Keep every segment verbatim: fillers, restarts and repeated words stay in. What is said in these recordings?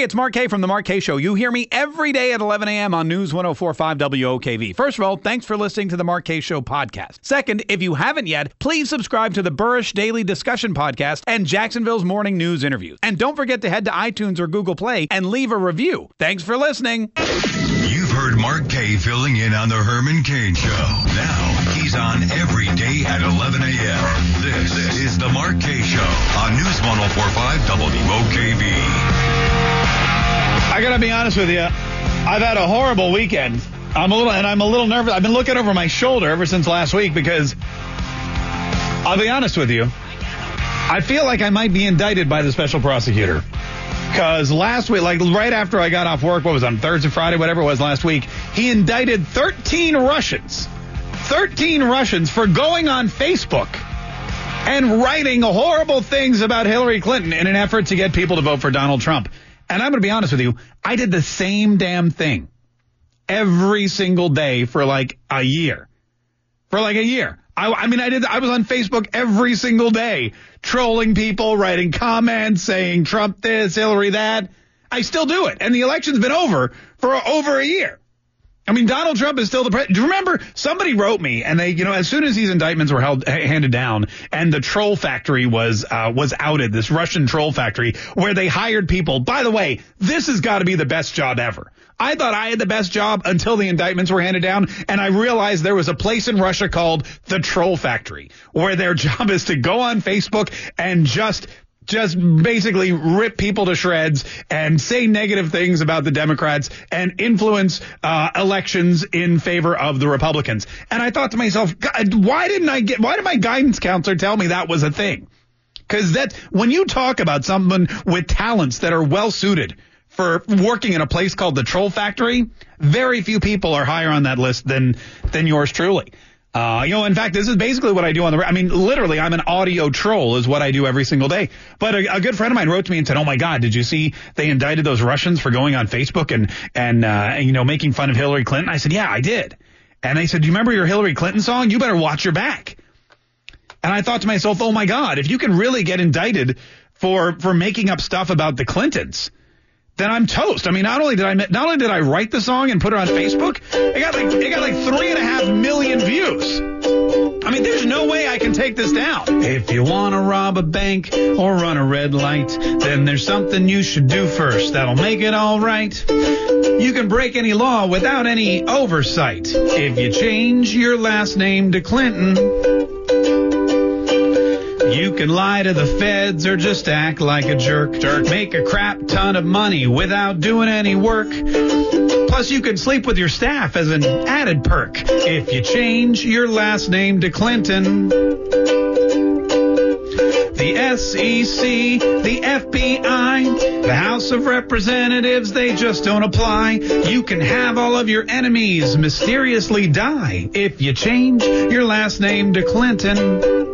Hey, it's Mark K from The Mark K Show. You hear me every day at eleven a.m. on News one oh four point five W O K V. First of all, thanks for listening to The Mark K Show podcast. Second, if you haven't yet, please subscribe to the Burrish Daily Discussion podcast and Jacksonville's Morning News interviews. And don't forget to head to iTunes or Google Play and leave a review. Thanks for listening. You've heard Mark K filling in on The Herman Cain Show. Now he's on every day at eleven a.m. This, this is The Mark K Show on News one oh four point five W O K V. I gotta be honest with you. I've had a horrible weekend. I'm a little, and I'm a little nervous. I've been looking over my shoulder ever since last week because I'll be honest with you. I feel like I might be indicted by the special prosecutor. Because last week, like right after I got off work, what was it, on Thursday, Friday, whatever it was last week, he indicted thirteen Russians. thirteen Russians for going on Facebook and writing horrible things about Hillary Clinton in an effort to get people to vote for Donald Trump. And I'm going to be honest with you, I did the same damn thing every single day for like a year. For like a year. I, I mean, I did. I was on Facebook every single day, trolling people, writing comments, saying Trump this, Hillary that. I still do it. And the election's been over for over a year. I mean, Donald Trump is still the president. Do you remember somebody wrote me and they, you know, as soon as these indictments were held, handed down and the troll factory was, uh, was outed, this Russian troll factory where they hired people. By the way, this has got to be the best job ever. I thought I had the best job until the indictments were handed down. And I realized there was a place in Russia called the Troll Factory where their job is to go on Facebook and just Just basically rip people to shreds and say negative things about the Democrats and influence uh, elections in favor of the Republicans. And I thought to myself, God, why didn't I get, why did my guidance counselor tell me that was a thing? Because that's when you talk about someone with talents that are well suited for working in a place called the Troll Factory, very few people are higher on that list than than yours truly. Uh, you know, in fact, this is basically what I do on the, I mean, literally, I'm an audio troll is what I do every single day. But a, a good friend of mine wrote to me and said, oh, my God, did you see they indicted those Russians for going on Facebook and, and, uh, and, you know, making fun of Hillary Clinton? I said, yeah, I did. And they said, do you remember your Hillary Clinton song? You better watch your back. And I thought to myself, oh, my God, if you can really get indicted for, for making up stuff about the Clintons, then I'm toast. I mean, not only did I not only did I write the song and put it on Facebook, it got like it got like three and a half million views. I mean, there's no way I can take this down. If you want to rob a bank or run a red light, then there's something you should do first that'll make it all right. You can break any law without any oversight if you change your last name to Clinton. You can lie to the feds or just act like a jerk. jerk. Make a crap ton of money without doing any work. Plus, you can sleep with your staff as an added perk if you change your last name to Clinton. The S E C, the F B I, the House of Representatives, they just don't apply. You can have all of your enemies mysteriously die if you change your last name to Clinton.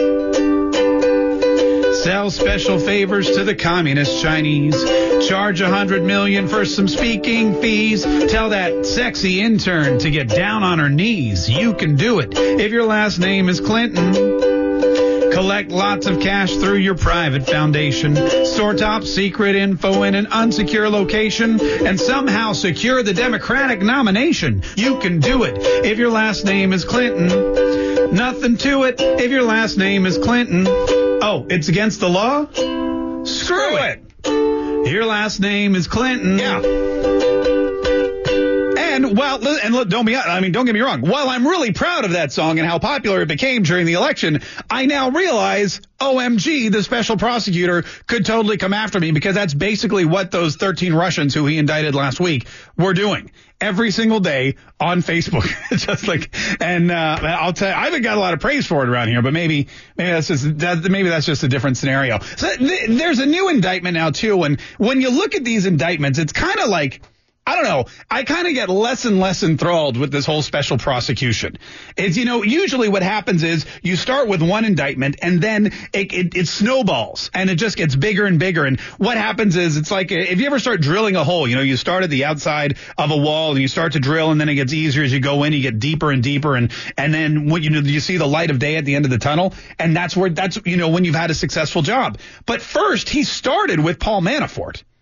Sell special favors to the communist Chinese. Charge a hundred million for some speaking fees. Tell that sexy intern to get down on her knees. You can do it if your last name is Clinton. Collect lots of cash through your private foundation. Store top secret info in an unsecure location. And somehow secure the Democratic nomination. You can do it if your last name is Clinton. Nothing to it if your last name is Clinton. Oh, it's against the law? Screw, Screw it. it. Your last name is Clinton. Yeah. And well, and look, don't be, I mean, don't get me wrong. While I'm really proud of that song and how popular it became during the election, I now realize, O M G, the special prosecutor could totally come after me because that's basically what those thirteen Russians who he indicted last week were doing every single day on Facebook. Just like, and uh, I'll tell you, I haven't got a lot of praise for it around here, but maybe, maybe that's just, that, maybe that's just a different scenario. So th- there's a new indictment now too. And when you look at these indictments, it's kind of like, I don't know. I kind of get less and less enthralled with this whole special prosecution. It's, you know, usually what happens is you start with one indictment and then it, it, it snowballs and it just gets bigger and bigger. And what happens is it's like if you ever start drilling a hole, you know, you start at the outside of a wall and you start to drill and then it gets easier as you go in, you get deeper and deeper. And, and then when you know, you see the light of day at the end of the tunnel. And that's where that's, you know, when you've had a successful job. But first he started with Paul Manafort.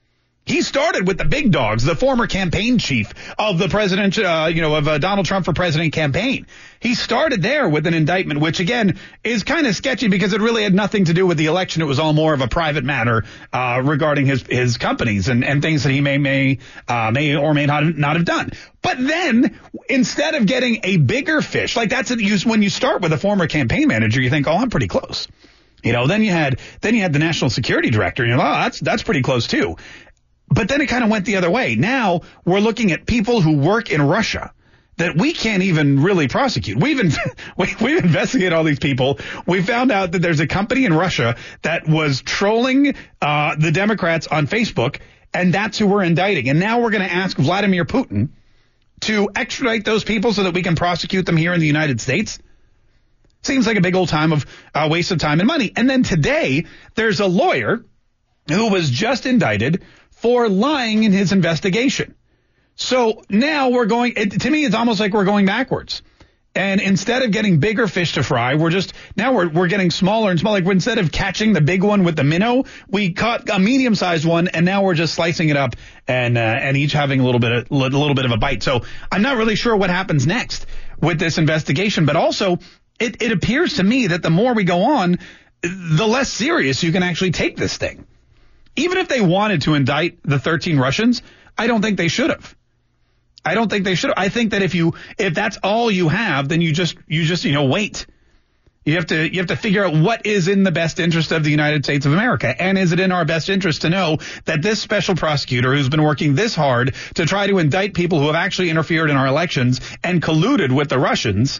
He started with the big dogs, the former campaign chief of the president, uh, you know, of uh, Donald Trump for president campaign. He started there with an indictment, which, again, is kind of sketchy because it really had nothing to do with the election. It was all more of a private matter uh, regarding his his companies and, and things that he may may uh, may or may not, not have done. But then instead of getting a bigger fish, like that's a, when you start with a former campaign manager, you think, oh, I'm pretty close. You know, then you had then you had the national security director. And you're like, oh, that's that's pretty close, too. But then it kind of went the other way. Now we're looking at people who work in Russia that we can't even really prosecute. We've in, we've investigated all these people. We found out that there's a company in Russia that was trolling uh, the Democrats on Facebook, and that's who we're indicting. And now we're going to ask Vladimir Putin to extradite those people so that we can prosecute them here in the United States. Seems like a big old time of uh, waste of time and money. And then today there's a lawyer who was just indicted for lying in his investigation. So now we're going, it, to me, it's almost like we're going backwards. And instead of getting bigger fish to fry, we're just, now we're we're getting smaller and smaller. Like instead of catching the big one with the minnow, we caught a medium-sized one, and now we're just slicing it up and uh, and each having a little bit of, a little bit of a bite. So I'm not really sure what happens next with this investigation, but also it, it appears to me that the more we go on, the less serious you can actually take this thing. Even if they wanted to indict the thirteen Russians, I don't think they should have. I don't think they should have. I think that if you if that's all you have, then you just you just, you know, wait. You have to you have to figure out what is in the best interest of the United States of America. And is it in our best interest to know that this special prosecutor who's been working this hard to try to indict people who have actually interfered in our elections and colluded with the Russians,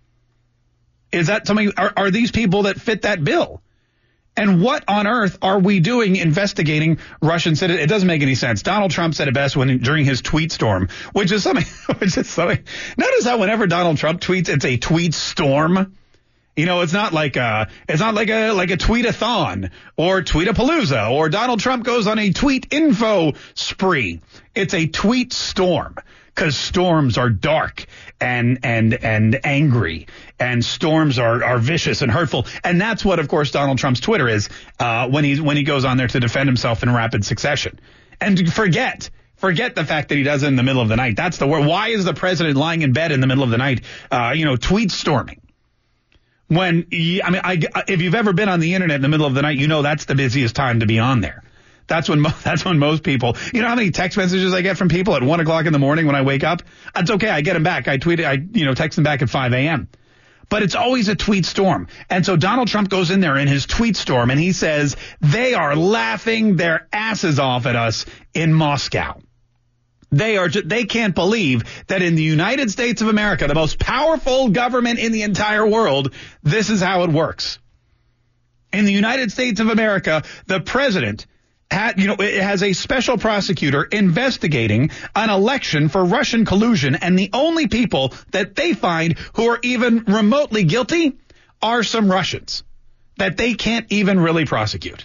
is that something, are, are these people that fit that bill? And what on earth are we doing investigating Russian citizens? It doesn't make any sense. Donald Trump said it best when during his tweet storm, which is something, which is something. Notice how whenever Donald Trump tweets, it's a tweet storm. You know, it's not like a, it's not like a, like a tweet-a-thon or tweet-a-palooza or Donald Trump goes on a tweet info spree. It's a tweet storm. Because storms are dark and and and angry, and storms are, are vicious and hurtful, and that's what, of course, Donald Trump's Twitter is uh, when he when he goes on there to defend himself in rapid succession. And forget forget the fact that he does it in the middle of the night. That's the word. Why is the president lying in bed in the middle of the night, uh, you know, tweet storming? When he, I mean, I, if you've ever been on the internet in the middle of the night, you know that's the busiest time to be on there. That's when that's when most people, you know how many text messages I get from people at one o'clock in the morning when I wake up? It's okay. I get them back. I tweet, I, you know, text them back at five a.m. But it's always a tweet storm. And so Donald Trump goes in there in his tweet storm and he says they are laughing their asses off at us in Moscow. They are, just, they can't believe that in the United States of America, the most powerful government in the entire world, this is how it works. In the United States of America, the president Had, you know, it has a special prosecutor investigating an election for Russian collusion, and the only people that they find who are even remotely guilty are some Russians that they can't even really prosecute.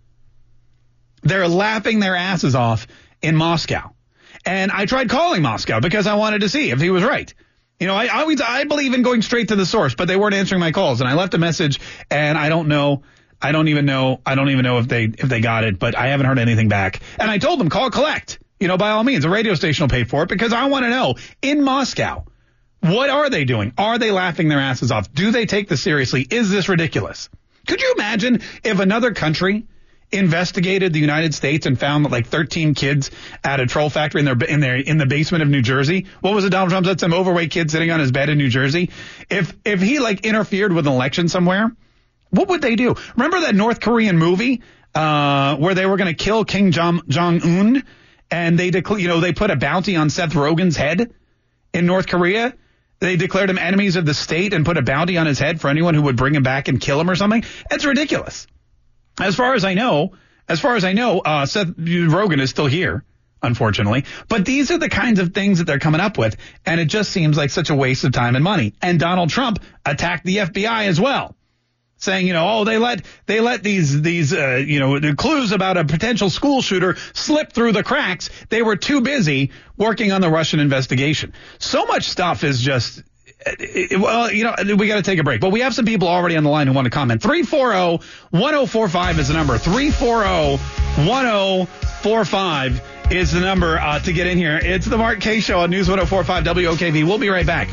They're laughing their asses off in Moscow. And I tried calling Moscow because I wanted to see if he was right. You know, I, I always I believe in going straight to the source, but they weren't answering my calls, and I left a message, and I don't know. I don't even know. I don't even know if they if they got it, but I haven't heard anything back. And I told them, call collect. You know, by all means, a radio station will pay for it because I want to know in Moscow, what are they doing? Are they laughing their asses off? Do they take this seriously? Is this ridiculous? Could you imagine if another country investigated the United States and found that like thirteen kids at a troll factory in their in their in the basement of New Jersey? What was it? Donald Trump said some overweight kid sitting on his bed in New Jersey. If if he like interfered with an election somewhere, what would they do? Remember that North Korean movie uh, where they were going to kill Kim Jong Un, and they decl- you know they put a bounty on Seth Rogen's head in North Korea? They declared him enemies of the state and put a bounty on his head for anyone who would bring him back and kill him or something. It's ridiculous. As far as I know, as far as I know, uh, Seth Rogen is still here, unfortunately. But these are the kinds of things that they're coming up with, and it just seems like such a waste of time and money. And Donald Trump attacked the F B I as well, saying, you know, oh, they let they let these these uh, you know the clues about a potential school shooter slip through the cracks. They were too busy working on the Russian investigation. So much stuff is just. Well, you know, we got to take a break. But we have some people already on the line who want to comment. three four zero, one zero four five is the number. three four zero, one zero four five is the number uh, to get in here. It's the Mark Kaye Show on News one oh four point five W O K V. We'll be right back.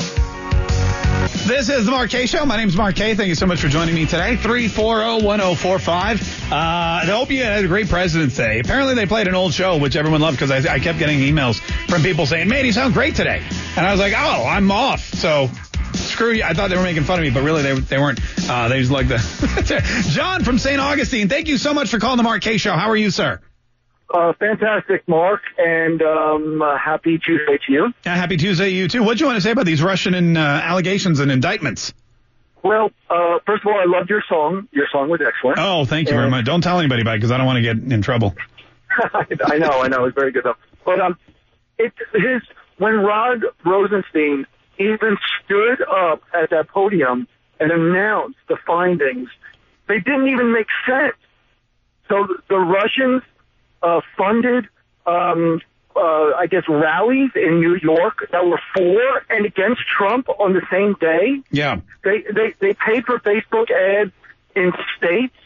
This is the Mark Kaye Show. My name's Mark Kaye. Thank you so much for joining me today. three four zero, one zero four five. Uh, I hope you had a great President's Day. Apparently they played an old show, which everyone loved, because I, I kept getting emails from people saying, man, you sound great today. And I was like, oh, I'm off. So screw you. I thought they were making fun of me, but really they they weren't. Uh, they just like the John from Saint Augustine. Thank you so much for calling the Mark Kaye Show. How are you, sir? Uh, fantastic, Mark, and um, uh, happy Tuesday to you. Yeah, happy Tuesday to you, too. What do you want to say about these Russian and, uh, allegations and indictments? Well, uh, first of all, I loved your song. Your song was excellent. Oh, thank you and, very much. Don't tell anybody about it, because I don't want to get in trouble. I know, I know. It's very good, though. But um, it, his, when Rod Rosenstein even stood up at that podium and announced the findings, they didn't even make sense. So the Russians Uh, funded, um, uh, I guess, rallies in New York that were for and against Trump on the same day. Yeah. They they, they paid for Facebook ads in states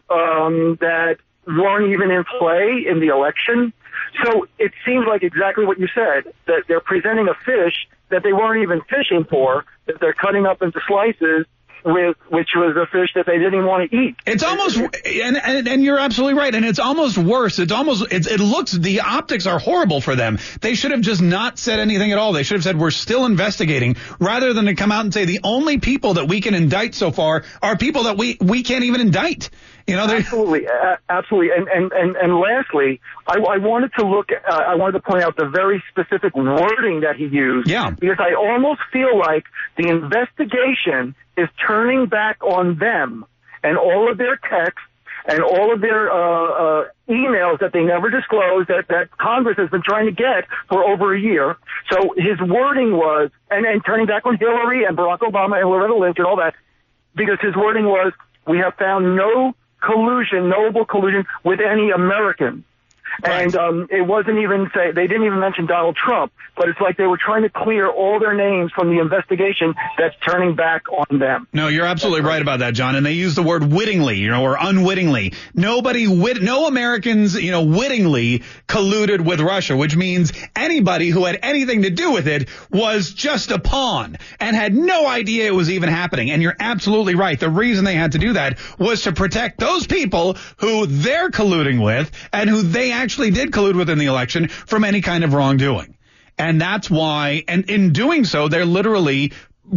um, that weren't even in play in the election. So it seems like exactly what you said, that they're presenting a fish that they weren't even fishing for, that they're cutting up into slices, with which was a fish that they didn't even want to eat. It's almost, and, and and you're absolutely right, and it's almost worse. It's almost, it's, it looks, the optics are horrible for them. They should have just not said anything at all. They should have said, we're still investigating, rather than to come out and say the only people that we can indict so far are people that we, we can't even indict. You know, absolutely, uh, absolutely. And, and, and, and lastly, I, I wanted to look, uh, I wanted to point out the very specific wording that he used. Yeah. Because I almost feel like the investigation is turning back on them and all of their texts and all of their uh, uh, emails that they never disclosed that, that Congress has been trying to get for over a year. So his wording was, and, and turning back on Hillary and Barack Obama and Loretta Lynch and all that, because his wording was, we have found no collusion, knowable collusion with any American. Right. And um, it wasn't even say they didn't even mention Donald Trump, but it's like they were trying to clear all their names from the investigation that's turning back on them. No, you're absolutely right about that, John. And they use the word wittingly, you know, or unwittingly. Nobody, wit, no Americans, you know, wittingly colluded with Russia, which means anybody who had anything to do with it was just a pawn and had no idea it was even happening. And you're absolutely right. The reason they had to do that was to protect those people who they're colluding with and who they actually actually did collude with in the election from any kind of wrongdoing. And that's why, and in doing so, they're literally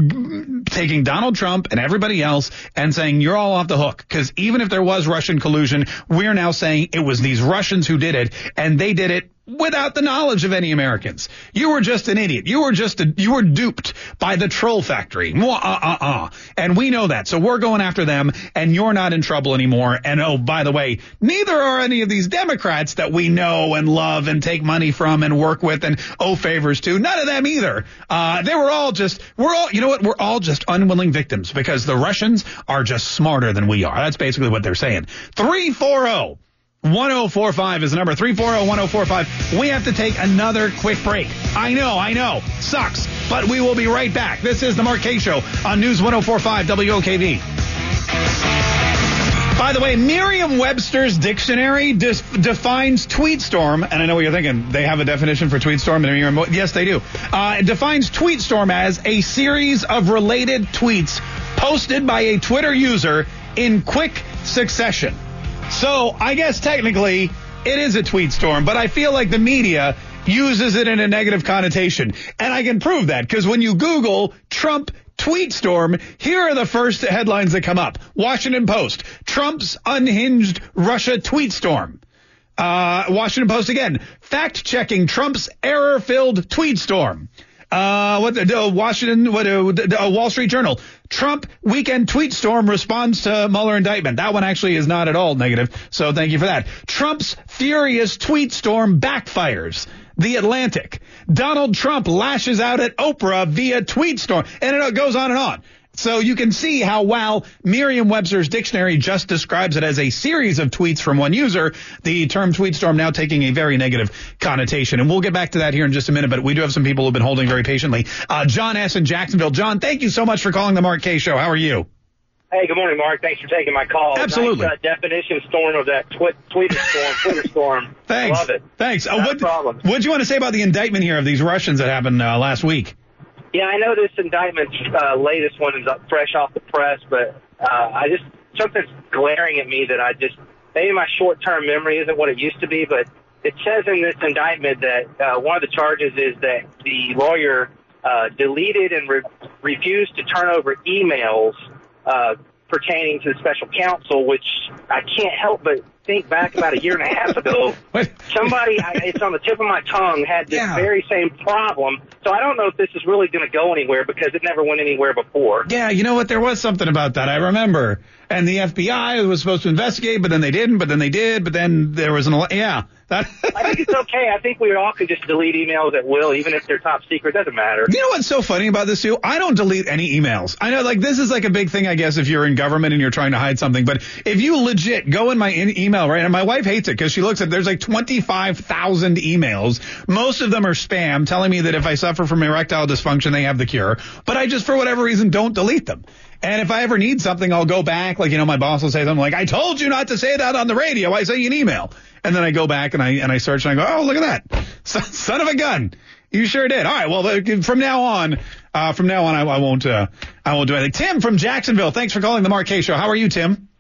taking Donald Trump and everybody else and saying, you're all off the hook. Because even if there was Russian collusion, we're now saying it was these Russians who did it, and they did it without the knowledge of any Americans. You were just an idiot. You were just a, you were duped by the troll factory. Uh, uh, uh. And we know that. So we're going after them, and you're not in trouble anymore. And oh, by the way, neither are any of these Democrats that we know and love and take money from and work with and owe favors to. None of them either. Uh, they were all just, we're all, you know what? We're all just unwilling victims because the Russians are just smarter than we are. That's basically what they're saying. three four zero one oh four five is the number. three four zero, one oh four five. We have to take another quick break. I know, I know. Sucks. But we will be right back. This is the Mark Kaye Show on News one oh four point five W O K V. By the way, Merriam-Webster's dictionary dis- defines tweet storm, and I know what you're thinking. They have a definition for tweet storm in Merriam. Yes, they do. Uh, it defines tweet storm as a series of related tweets posted by a Twitter user in quick succession. So I guess technically it is a tweet storm, but I feel like the media uses it in a negative connotation. And I can prove that because when you Google Trump tweet storm, here are the first headlines that come up. Washington Post, Trump's unhinged Russia tweet storm. Uh, Washington Post again, fact-checking Trump's error-filled tweet storm. Uh, what the uh, Washington, what uh, the uh, Wall Street Journal, Trump weekend tweet storm responds to Mueller indictment. That one actually is not at all negative, so thank you for that. Trump's furious tweet storm backfires. The Atlantic, Donald Trump lashes out at Oprah via tweet storm, and it goes on and on. So you can see how while Merriam-Webster's dictionary just describes it as a series of tweets from one user, the term tweet storm now taking a very negative connotation. And we'll get back to that here in just a minute, but we do have some people who have been holding very patiently. Uh, John S. in Jacksonville. John, thank you so much for calling the Mark Kaye Show. How are you? Hey, good morning, Mark. Thanks for taking my call. Absolutely. Nice, uh, definition storm of that twi- Twitter storm, Twitter storm. Thanks. Love it. Thanks. Uh, Not what, a problem. what do you want to say about the indictment here of these Russians that happened uh, last week? Yeah, I know this indictment, uh, latest one is up fresh off the press, but uh, I just, something's glaring at me that I just, maybe my short-term memory isn't what it used to be, but it says in this indictment that uh, one of the charges is that the lawyer uh, deleted and re- refused to turn over emails uh, pertaining to the special counsel, which I can't help but think back about a year and a half ago. What? Somebody, I, it's on the tip of my tongue, had this Yeah. very same problem. So I don't know if this is really going to go anywhere because it never went anywhere before. Yeah, you know what? There was something about that. I remember. And the F B I was supposed to investigate, but then they didn't, but then they did, but then there was an, ele- yeah. That I think it's okay. I think we all can just delete emails at will, even if they're top secret. Doesn't matter. You know what's so funny about this, too? I don't delete any emails. I know, like, this is like a big thing, I guess, if you're in government and you're trying to hide something. But if you legit go in my in- email, right, and my wife hates it because she looks at, there's like twenty-five thousand emails. Most of them are spam telling me that if I suffer from erectile dysfunction, they have the cure. But I just, for whatever reason, don't delete them. And if I ever need something, I'll go back. Like, you know, my boss will say something like, I told you not to say that on the radio. I sent you an email. And then I go back and I and I search and I go, oh, look at that. Son, son of a gun. You sure did. All right. Well, from now on, uh, from now on, I, I won't uh, I won't do anything. Tim from Jacksonville. Thanks for calling the Mark Kaye Show. How are you, Tim?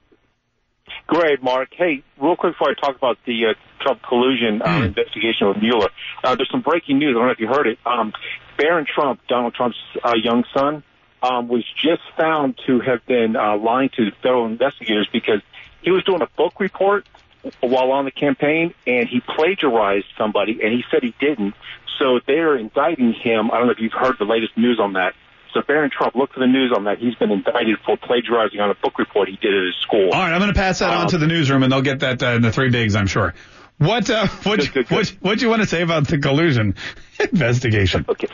Great, Mark. Hey, real quick before I talk about the uh, Trump collusion uh, Mm. investigation with Mueller, uh, there's some breaking news. I don't know if you heard it. Um, Barron Trump, Donald Trump's uh, young son, um, was just found to have been uh, lying to federal investigators because he was doing a book report while on the campaign, and he plagiarized somebody, and he said he didn't. So they're indicting him. I don't know if you've heard the latest news on that. So Barron Trump, look for the news on that. He's been indicted for plagiarizing on a book report he did at his school. All right. I'm going to pass that Um, on to the newsroom, and they'll get that uh, in the three bigs, I'm sure. What uh, what Good, good, good. what what do you want to say about the collusion investigation? Okay.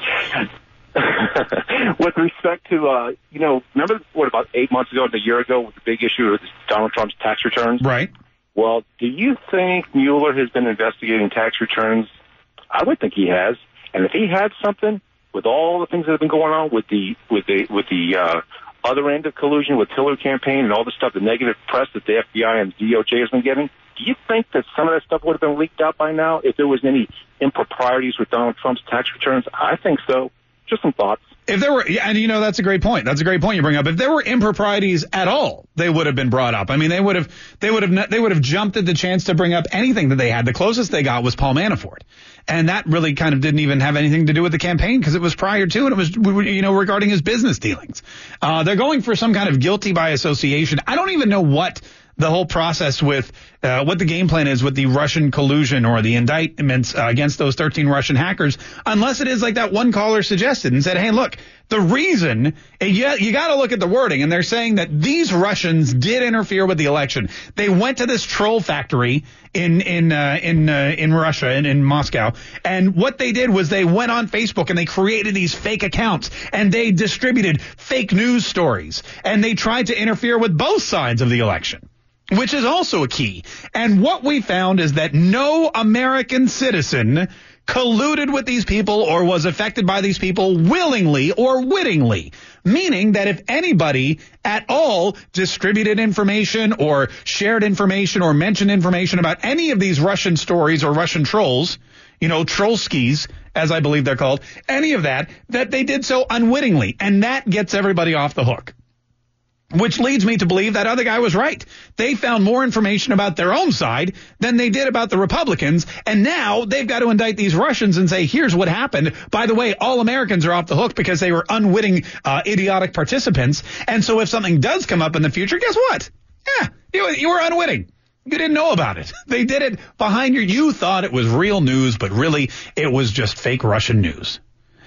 With respect to, uh, you know, remember what, about eight months ago, a year ago, with the big issue with Donald Trump's tax returns? Right. Well, do you think Mueller has been investigating tax returns? I would think he has. And if he had something, with all the things that have been going on with the with the with the uh, other end of collusion with Hillary campaign and all the stuff, the negative press that the F B I and D O J has been getting, do you think that some of that stuff would have been leaked out by now if there was any improprieties with Donald Trump's tax returns? I think so. Just some thoughts. If there were, yeah, and you know, that's a great point. That's a great point you bring up. If there were improprieties at all, they would have been brought up. I mean, they would have, they would have, they would have jumped at the chance to bring up anything that they had. The closest they got was Paul Manafort. And that really kind of didn't even have anything to do with the campaign because it was prior to, and it was, you know, regarding his business dealings. Uh, they're going for some kind of guilty by association. I don't even know what the whole process with uh, what the game plan is with the Russian collusion or the indictments uh, against those thirteen Russian hackers, unless it is like that one caller suggested and said, hey, look, the reason, and you, you got to look at the wording, and they're saying that these Russians did interfere with the election. They went to this troll factory in in uh, in uh, in Russia and in Moscow, and what they did was they went on Facebook and they created these fake accounts and they distributed fake news stories and they tried to interfere with both sides of the election, which is also a key. And what we found is that no American citizen colluded with these people or was affected by these people willingly or wittingly, meaning that if anybody at all distributed information or shared information or mentioned information about any of these Russian stories or Russian trolls, you know, trollskis, as I believe they're called, any of that, that they did so unwittingly. And that gets everybody off the hook. Which leads me to believe that other guy was right. They found more information about their own side than they did about the Republicans. And now they've got to indict these Russians and say, here's what happened. By the way, all Americans are off the hook because they were unwitting, uh, idiotic participants. And so if something does come up in the future, guess what? Yeah, you, you were unwitting. You didn't know about it. They did it behind your, you thought it was real news, but really it was just fake Russian news.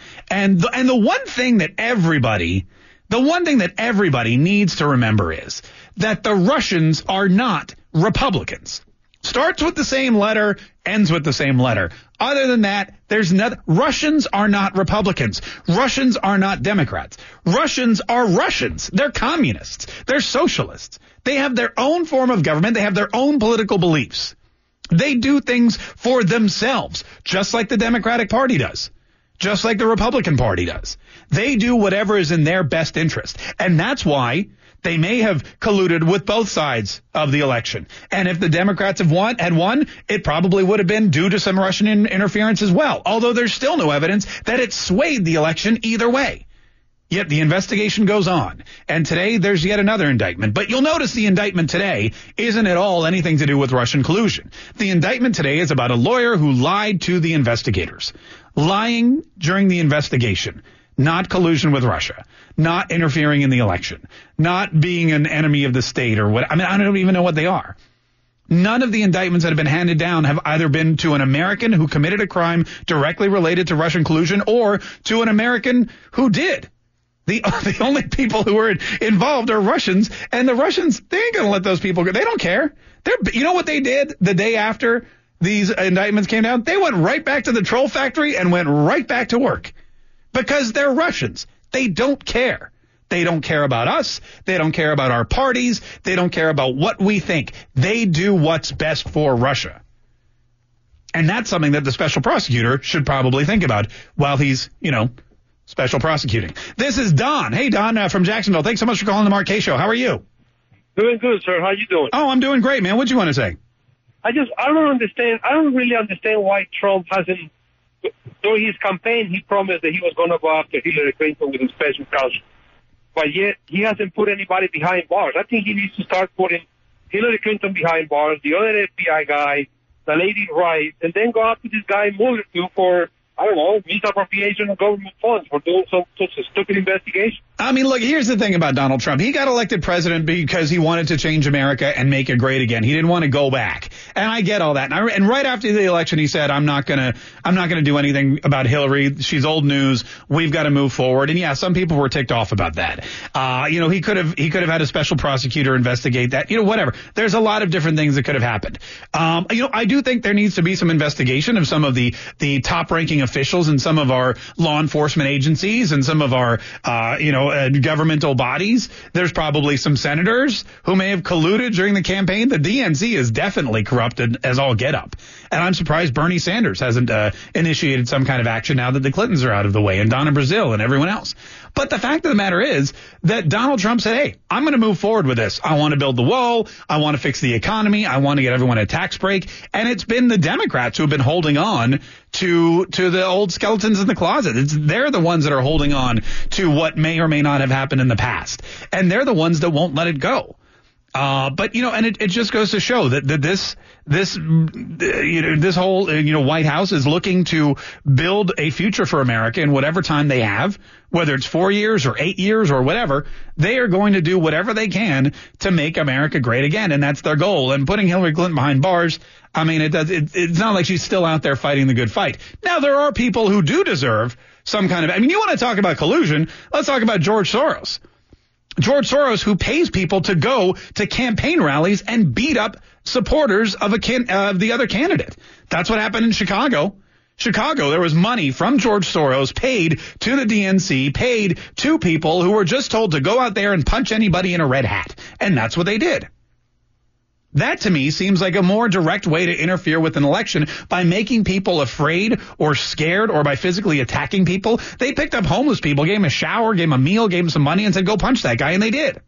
And the, and the one thing that everybody The one thing that everybody needs to remember is that the Russians are not Republicans. Starts with the same letter, ends with the same letter. Other than that, there's nothing. Russians are not Republicans. Russians are not Democrats. Russians are Russians. They're communists. They're socialists. They have their own form of government. They have their own political beliefs. They do things for themselves, just like the Democratic Party does. Just like the Republican Party does. They do whatever is in their best interest. And that's why They may have colluded with both sides of the election. And if the Democrats have won, had won, it probably would have been due to some Russian in- interference as well. Although there's still no evidence that it swayed the election either way. Yet the investigation goes on. And today there's yet another indictment. But you'll notice the indictment today isn't at all anything to do with Russian collusion. The indictment today is about a lawyer who lied to the investigators. Lying during the investigation. Not collusion with Russia. Not interfering in the election. Not being an enemy of the state or what. I mean, I don't even know what they are. None of the indictments that have been handed down have either been to an American who committed a crime directly related to Russian collusion or to an American who did. The, the only people who are involved are Russians, and the Russians, they ain't going to let those people go. They don't care. They're, you know what they did the day after these indictments came down? They went right back to the troll factory and went right back to work because they're Russians. They don't care. They don't care about us. They don't care about our parties. They don't care about what we think. They do what's best for Russia. And that's something that the special prosecutor should probably think about while he's, you know, special prosecuting. This is Don. Hey, Don uh, from Jacksonville. Thanks so much for calling the Mark Kaye Show. How are you? Doing good, sir. How you doing? Oh, I'm doing great, man. What do you want to say? I just, I don't understand. I don't really understand why Trump hasn't, during his campaign, he promised that he was going to go after Hillary Clinton with a special counsel. But yet, he hasn't put anybody behind bars. I think he needs to start putting Hillary Clinton behind bars, the other F B I guy, the lady Wright, and then go after this guy Mueller, too, for, I don't know, misappropriation of government funds for doing some such a stupid investigation. I mean, look, here's the thing about Donald Trump. He got elected president because he wanted to change America and make it great again. He didn't want to go back. And I get all that. And, I, and right after the election, he said, I'm not going to I'm not going to do anything about Hillary. She's old news. We've got to move forward. And yeah, some people were ticked off about that. Uh, you know, he could have he could have had a special prosecutor investigate that. You know, whatever. There's a lot of different things that could have happened. Um, you know, I do think there needs to be some investigation of some of the, the top ranking officials in some of our law enforcement agencies and some of our, uh, you know, uh, governmental bodies. There's probably some senators who may have colluded during the campaign. The D N C is definitely corrupted as all get up. And I'm surprised Bernie Sanders hasn't uh, initiated some kind of action now that the Clintons are out of the way and Donna Brazile and everyone else. But the fact of the matter is that Donald Trump said, hey, I'm going to move forward with this. I want to build the wall. I want to fix the economy. I want to get everyone a tax break. And it's been the Democrats who have been holding on to to the old skeletons in the closet. It's, they're the ones that are holding on to what may or may not have happened in the past. And they're the ones that won't let it go. Uh, but, you know, and it, it just goes to show that, that this this you know this whole you know White House is looking to build a future for America in whatever time they have, whether it's four years or eight years or whatever. They are going to do whatever they can to make America great again. And that's their goal. And putting Hillary Clinton behind bars, I mean, it does. It, it's not like she's still out there fighting the good fight. Now, there are people who do deserve some kind of I mean, you want to talk about collusion? Let's talk about George Soros. George Soros, who pays people to go to campaign rallies and beat up supporters of a can, uh, the other candidate. That's what happened in Chicago. Chicago, there was money from George Soros paid to the D N C, paid to people who were just told to go out there and punch anybody in a red hat. And that's what they did. That, to me, seems like a more direct way to interfere with an election by making people afraid or scared or by physically attacking people. They picked up homeless people, gave them a shower, gave them a meal, gave them some money and said, go punch that guy. And they did.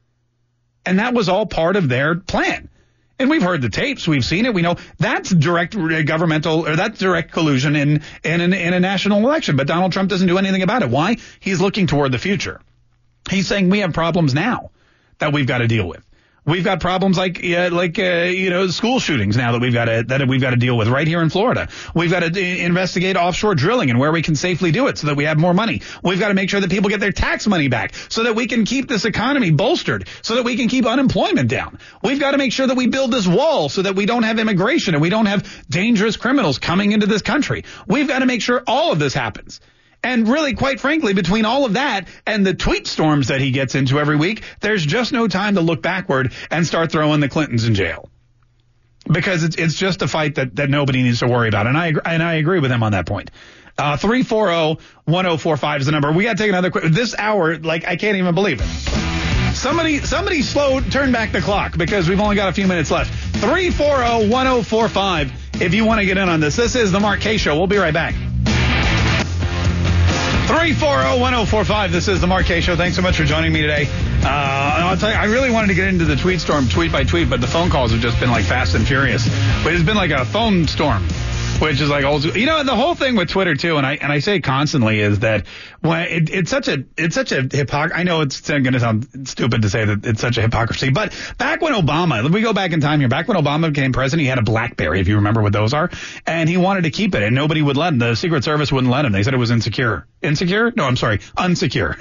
And that was all part of their plan. And we've heard the tapes. We've seen it. We know that's direct governmental or that's direct collusion in, in, in, in a national election. But Donald Trump doesn't do anything about it. Why? He's looking toward the future. He's saying we have problems now that we've got to deal with. We've got problems like uh, like uh, you know school shootings now that we've got to that we've got to deal with right here in Florida. We've got to d- investigate offshore drilling and where we can safely do it so that we have more money. We've got to make sure that people get their tax money back so that we can keep this economy bolstered, so that we can keep unemployment down. We've got to make sure that we build this wall so that we don't have immigration and we don't have dangerous criminals coming into this country. We've got to make sure all of this happens. And really, quite frankly, between all of that and the tweet storms that he gets into every week, there's just no time to look backward and start throwing the Clintons in jail. Because it's it's just a fight that, that nobody needs to worry about. And I and I agree with him on that point. Uh, three four zero, one zero four five is the number. We got to take another quick. This hour, like, I can't even believe it. Somebody, somebody slow, turn back the clock because we've only got a few minutes left. three four zero, one zero four five if you want to get in on this. This is the Mark Kaye Show. We'll be right back. three four zero, one zero four five. This is the Mark Kaye Show. Thanks so much for joining me today. Uh, I'll tell you, I really wanted to get into the tweet storm, tweet by tweet, but the phone calls have just been like fast and furious. But it's been like a phone storm, which is like old. You know, the whole thing with Twitter too, and I and I say constantly is that when it, it's such a it's such a hypocrisy. I know it's going to sound stupid to say that it's such a hypocrisy, but back when Obama, we go back in time here, back when Obama became president, he had a BlackBerry, if you remember what those are, and he wanted to keep it, and nobody would let him. The Secret Service wouldn't let him. They said it was insecure. Insecure? No, I'm sorry, unsecure.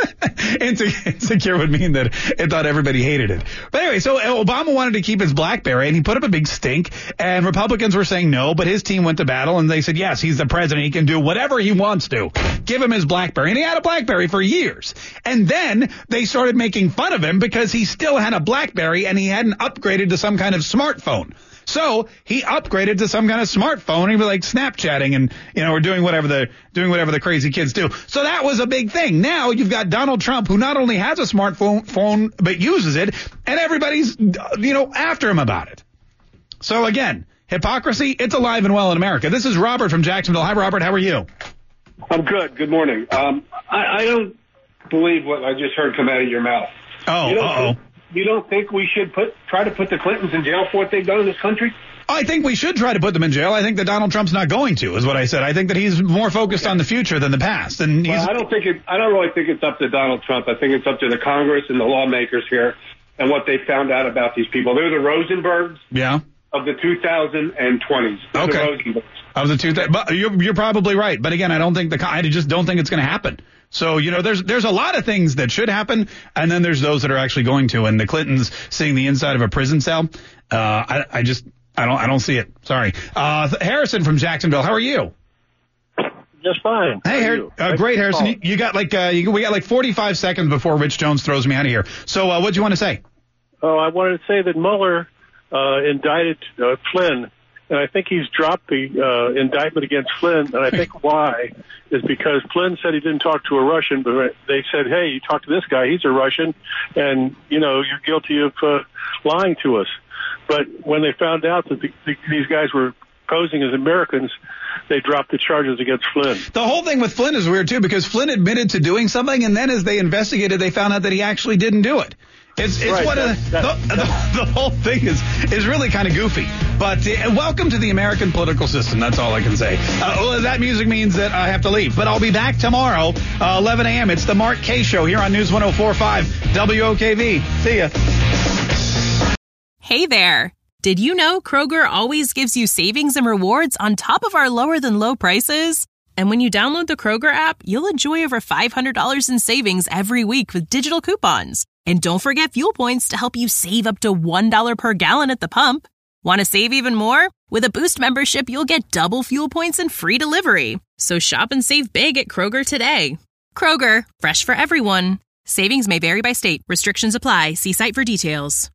Insecure would mean that it thought everybody hated it. But anyway, so Obama wanted to keep his BlackBerry, and he put up a big stink, and Republicans were saying no, but his team went to battle, and they said, yes, he's the president. He can do whatever he wants to. Give him his BlackBerry. And he had a BlackBerry for years. And then they started making fun of him because he still had a BlackBerry, and he hadn't upgraded to some kind of smartphone. So he upgraded to some kind of smartphone. He was like Snapchatting and, you know, or doing whatever the doing whatever the crazy kids do. So that was a big thing. Now you've got Donald Trump, who not only has a smartphone phone, but uses it, and everybody's, you know, after him about it. So again, hypocrisy, it's alive and well in America. This is Robert from Jacksonville. Hi, Robert. How are you? I'm good. Good morning. Um, I, I don't believe what I just heard come out of your mouth. Oh, you uh-oh. Think, you don't think we should put try to put the Clintons in jail for what they've done in this country? I think we should try to put them in jail. I think that Donald Trump's not going to, is what I said. I think that he's more focused on the future than the past. And he's, well, I don't think it. I don't really think it's up to Donald Trump. I think it's up to the Congress and the lawmakers here and what they found out about these people. They're the Rosenbergs. Yeah. Of the two thousand twenties. They're okay. The Rosenbergs. Of the two, th- but you're, you're probably right. But again, I don't think the I just don't think it's going to happen. So, you know, there's there's a lot of things that should happen, and then there's those that are actually going to. And the Clintons seeing the inside of a prison cell, uh, I, I just I don't I don't see it. Sorry, uh, Harrison from Jacksonville. How are you? Just fine. Hey, Har- uh, great, Harrison. You, you got like uh, you, we got like forty-five seconds before Rich Jones throws me out of here. So, uh, what do you want to say? Oh, I wanted to say that Mueller uh, indicted uh, Flynn. And I think he's dropped the uh, indictment against Flynn, and I think why is because Flynn said he didn't talk to a Russian, but they said, hey, you talk to this guy, he's a Russian, and, you know, you're guilty of uh, lying to us. But when they found out that the, the, these guys were posing as Americans, they dropped the charges against Flynn. The whole thing with Flynn is weird, too, because Flynn admitted to doing something, and then as they investigated, they found out that he actually didn't do it. It's it's right, one that, of the, that, the, that, the, the whole thing is is really kind of goofy. But uh, welcome to the American political system. That's all I can say. Uh, well, that music means that I have to leave. But I'll be back tomorrow, uh, eleven a.m. It's the Mark Kaye Show here on News one oh four point five W O K V. See ya. Hey there. Did you know Kroger always gives you savings and rewards on top of our lower than low prices? And when you download the Kroger app, you'll enjoy over five hundred dollars in savings every week with digital coupons. And don't forget fuel points to help you save up to one dollar per gallon at the pump. Want to save even more? With a Boost membership, you'll get double fuel points and free delivery. So shop and save big at Kroger today. Kroger, fresh for everyone. Savings may vary by state. Restrictions apply. See site for details.